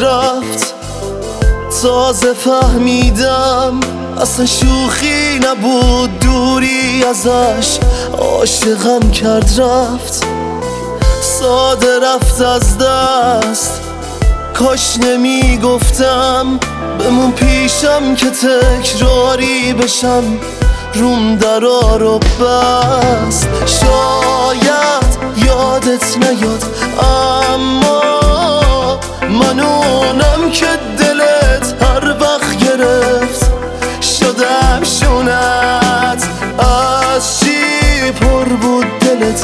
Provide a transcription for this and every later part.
رفت تازه فهمیدم اصلا شوخی نبود دوری ازش، عاشقم کرد رفت ساده رفت از دست. کاش نمیگفتم بمون پیشم که تکراری بشم، روم درا رو بست. شاید یادت نیاد اما من اونم که دلت هر وقت گرفت شدم شونت. از چی پر بود دلت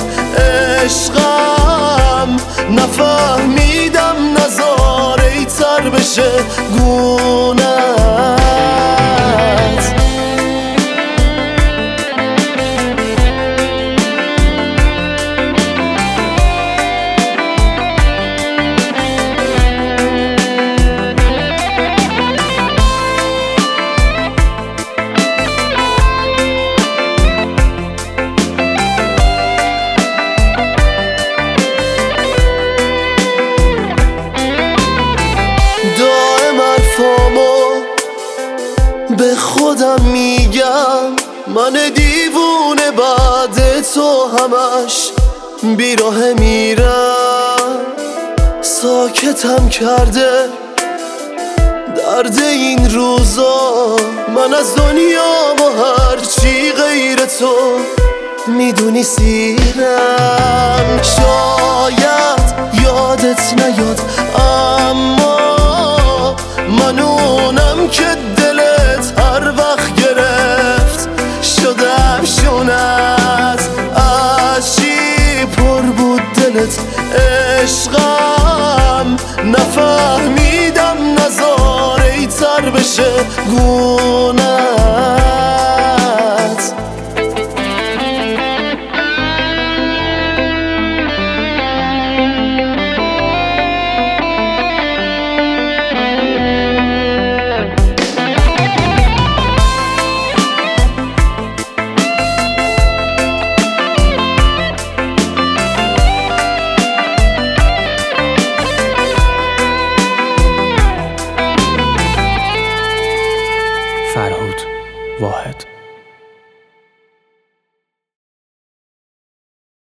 عشقم، نفهمیدم نزاره تر بشه گونت. به خودم میگم من دیوونه بعد تو همش بیراه میرم. ساکتم کرده درد این روزا، من از دنیا و هرچی غیر تو میدونی سیرم. شاید یادت نیاد اما من اونم که دلت هر وقت گرفت شدم شونت. از چی پر بود دلت عشقم، نفهمیدم نزاره تر بشه گونت. فرهود واحد.